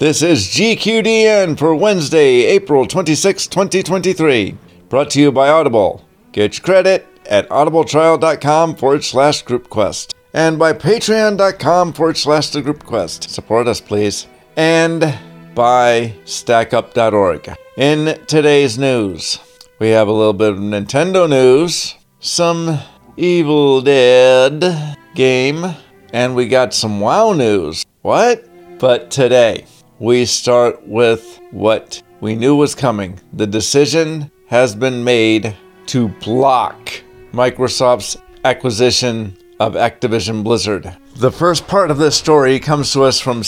This is GQDN for Wednesday, April 26, 2023. Brought to you by Audible. Get your credit at audibletrial.com/groupquest. And by patreon.com/thegroupquest. Support us, please. And by stackup.org. In today's news, we have a little bit of Nintendo news, some Evil Dead game, and we got some WoW news. What? But today, we start with what we knew was coming. The decision has been made to block Microsoft's acquisition of Activision Blizzard. The first part of this story comes to us from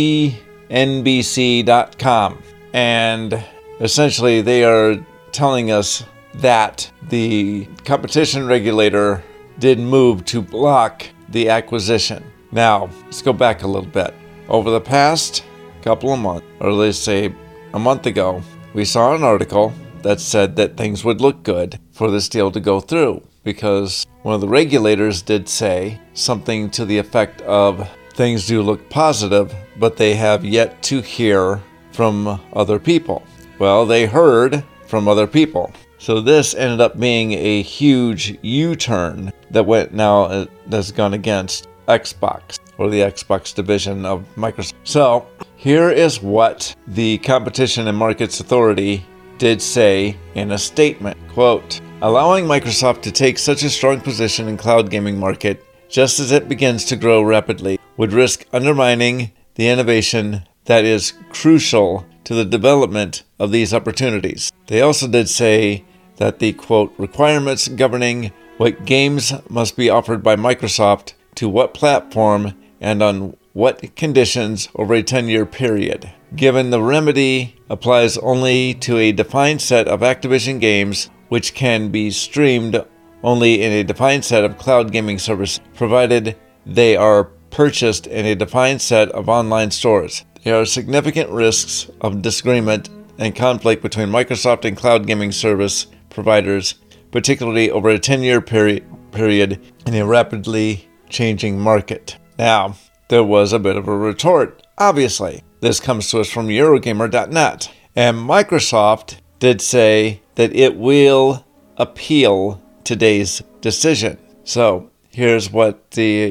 CNBC.com, and essentially they are telling us that the competition regulator did move to block the acquisition. Now, let's go back a little bit. Over the past couple of months, or let's say a month ago, we saw an article that said that things would look good for this deal to go through, because one of the regulators did say something to the effect of things do look positive, but they have yet to hear from other people. Well, they heard from other people. So this ended up being a huge U-turn that has gone against Xbox, or the Xbox division of Microsoft. So here is what the Competition and Markets Authority did say in a statement. Quote, allowing Microsoft to take such a strong position in cloud gaming market just as it begins to grow rapidly would risk undermining the innovation that is crucial to the development of these opportunities. They also did say that the, quote, requirements governing what games must be offered by Microsoft to what platform and on what conditions over a 10-year period. Given the remedy applies only to a defined set of Activision games, which can be streamed only in a defined set of cloud gaming services, provided they are purchased in a defined set of online stores. There are significant risks of disagreement and conflict between Microsoft and cloud gaming service providers, particularly over a 10-year period in a rapidly changing market. Now, there was a bit of a retort. Obviously, this comes to us from Eurogamer.net, and Microsoft did say that it will appeal today's decision. So here's what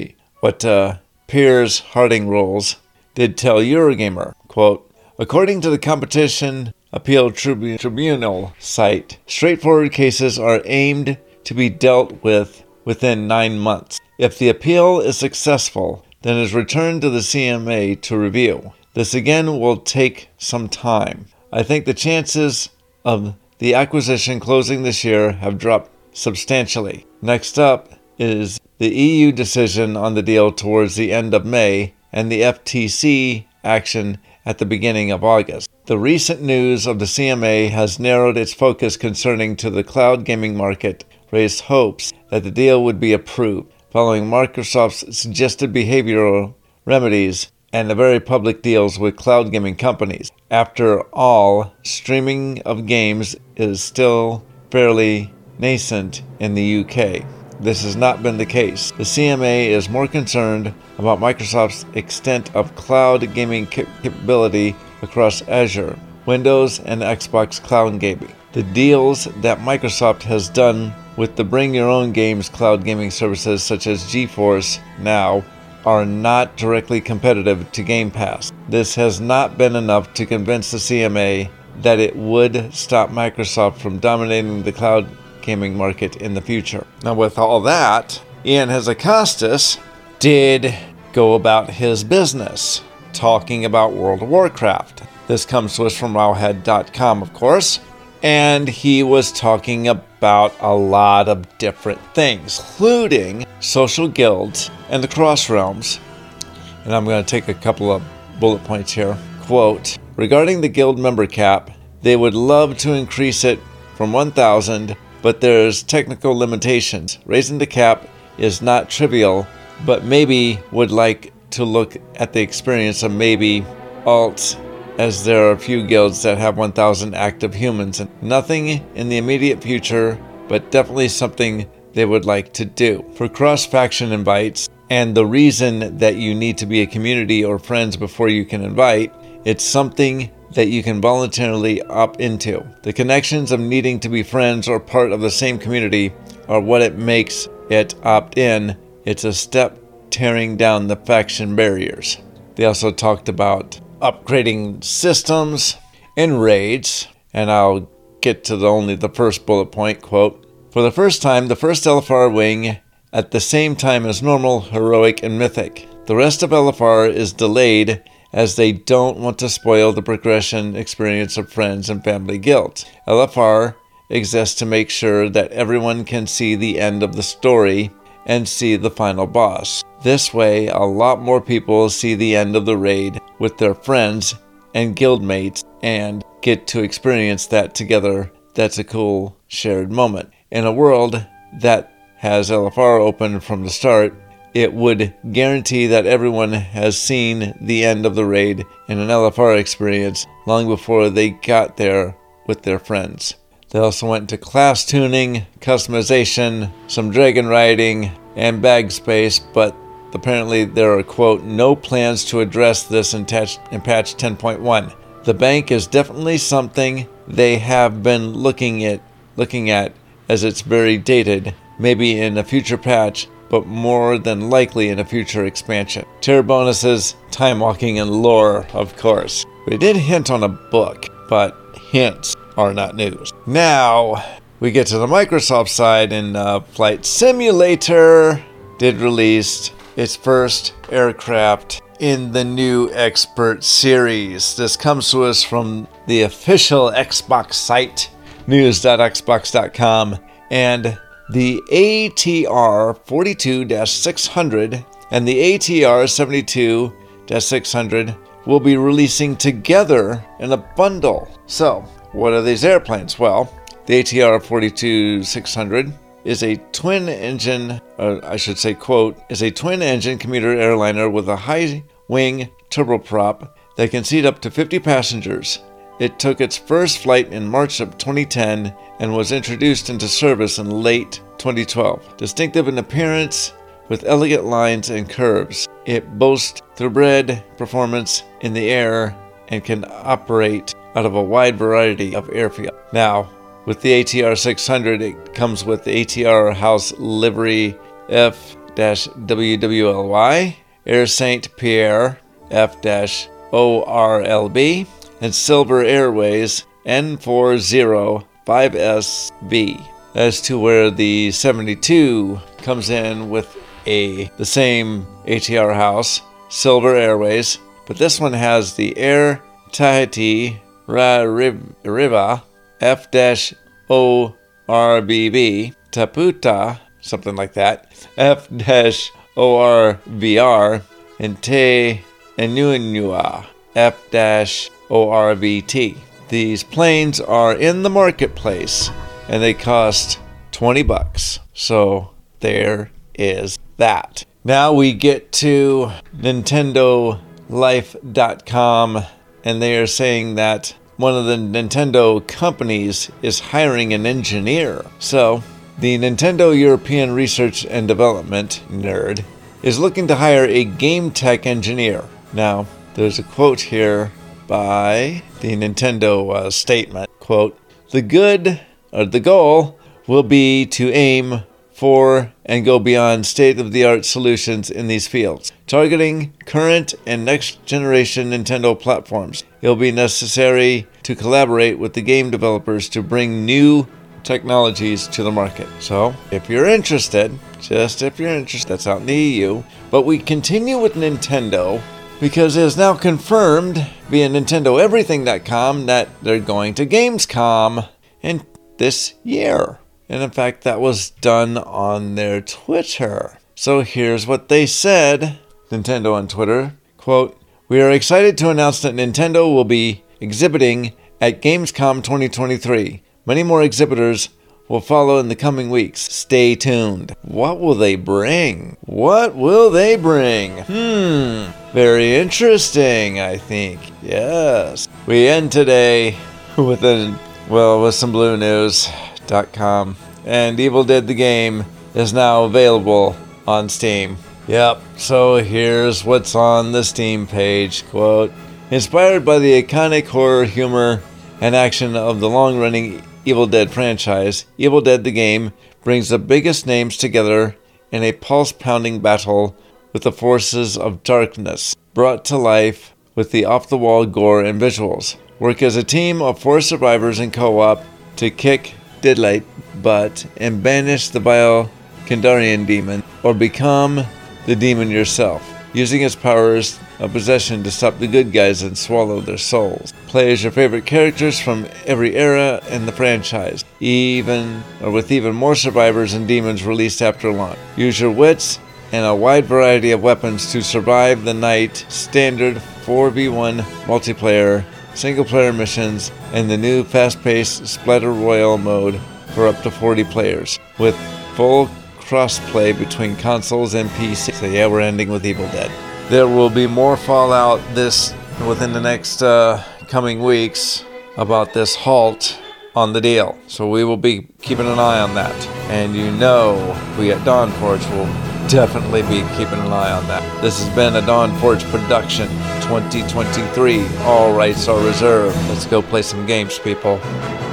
Piers Harding Rolls did tell Eurogamer. Quote, according to the Competition Appeal Tribunal site, straightforward cases are aimed to be dealt with within 9 months. If the appeal is successful, then it is returned to the CMA to review. This again will take some time. I think the chances of the acquisition closing this year have dropped substantially. Next up is the EU decision on the deal towards the end of May and the FTC action at the beginning of August. The recent news of the CMA has narrowed its focus concerning to the cloud gaming market, raised hopes that the deal would be approved, following Microsoft's suggested behavioral remedies and the very public deals with cloud gaming companies. After all, streaming of games is still fairly nascent in the UK. This has not been the case. The CMA is more concerned about Microsoft's extent of cloud gaming capability across Azure, Windows, and Xbox cloud gaming. The deals that Microsoft has done with the Bring Your Own Games cloud gaming services such as GeForce Now are not directly competitive to Game Pass. This has not been enough to convince the CMA that it would stop Microsoft from dominating the cloud gaming market in the future. Now, with all that, Ian Hazzikostas did go about his business, talking about World of Warcraft. This comes to us from Wowhead.com, of course, and he was talking about a lot of different things, including social guilds and the Crossrealms. And I'm going to take a couple of bullet points here. Quote, regarding the guild member cap, they would love to increase it from 1,000, but there's technical limitations. Raising the cap is not trivial, but maybe would like to look at the experience of maybe alts, as there are a few guilds that have 1,000 active humans. And nothing in the immediate future, but definitely something they would like to do. For cross-faction invites, and the reason that you need to be a community or friends before you can invite, It's something that you can voluntarily opt into. The connections of needing to be friends or part of the same community are what it makes it opt in. It's a step tearing down the faction barriers. They also talked about upgrading systems and raids, and I'll get to only the first bullet point, quote, "For the first time, the first LFR wing at the same time as normal, heroic, and mythic. The rest of LFR is delayed as they don't want to spoil the progression experience of friends and family guilds. LFR exists to make sure that everyone can see the end of the story and see the final boss. This way, a lot more people see the end of the raid with their friends and guildmates and get to experience that together. That's a cool shared moment. In a world that has LFR open from the start, it would guarantee that everyone has seen the end of the raid in an LFR experience long before they got there with their friends." They also went into class tuning, customization, some dragon riding, and bag space, but apparently there are, quote, "no plans to address this in patch 10.1. The bank is definitely something they have been looking at as it's very dated, maybe in a future patch, but more than likely in a future expansion. Tier bonuses, time walking, and lore, of course." We did hint on a book, but hints are not news. Now, we get to the Microsoft side, and Flight Simulator did release its first aircraft in the new Expert series. This comes to us from the official Xbox site, news.xbox.com, and the ATR 42-600 and the ATR 72-600 will be releasing together in a bundle. So, what are these airplanes? Well, the ATR 42-600 is a twin-engine, quote, is a twin-engine commuter airliner with a high-wing turboprop that can seat up to 50 passengers. It took its first flight in March of 2010 and was introduced into service in late 2012. Distinctive in appearance with elegant lines and curves, it boasts thoroughbred performance in the air and can operate out of a wide variety of airfields. Now, with the ATR 600, it comes with the ATR House livery F-WWLY, Air Saint Pierre F-ORLB, and Silver Airways N40-5SV. As to where the 72 comes in with the same ATR House, Silver Airways, but this one has the Air Tahiti Riva F-ORBB, Taputa, something like that, F-ORVR, and Te Enunua, F-ORVT. These planes are in the marketplace, and they cost $20. So there is that. Now we get to NintendoLife.com, and they are saying that one of the Nintendo companies is hiring an engineer. So, the Nintendo European Research and Development, NERD, is looking to hire a game tech engineer. Now, there's a quote here by the Nintendo statement, quote, the goal will be to aim for and go beyond state-of-the-art solutions in these fields, targeting current and next-generation Nintendo platforms. It will be necessary to collaborate with the game developers to bring new technologies to the market. So, if you're interested, that's out in the EU. But we continue with Nintendo because it is now confirmed via NintendoEverything.com that they're going to Gamescom in this year. And in fact, that was done on their Twitter. So here's what they said. Nintendo on Twitter, quote, "We are excited to announce that Nintendo will be exhibiting at Gamescom 2023. Many more exhibitors will follow in the coming weeks. Stay tuned." What will they bring? Very interesting, I think. Yes. We end today with some Blue News.com. And Evil Dead the game is now available on Steam. Yep, so here's what's on the Steam page. Quote, Inspired by the iconic horror, humor, and action of the long-running Evil Dead franchise, Evil Dead the game brings the biggest names together in a pulse-pounding battle with the forces of darkness, brought to life with the off-the-wall gore and visuals. Work as a team of 4 survivors in co-op to kick Deadlight butt and banish the vile Kandarian demon, or become the demon yourself, using its powers of possession to stop the good guys and swallow their souls. Play as your favorite characters from every era in the franchise, with even more survivors and demons released after launch. Use your wits and a wide variety of weapons to survive the night, standard 4v1 multiplayer, single-player missions, and the new fast-paced Splatter Royale mode for up to 40 players, with full cross-play between consoles and PC. So yeah, we're ending with Evil Dead. There will be more Fallout within the next coming weeks about this halt on the deal. So we will be keeping an eye on that. And we at Dawn Forge will definitely be keeping an eye on that. This has been a Dawn Forge production 2023. All rights are reserved. Let's go play some games, people.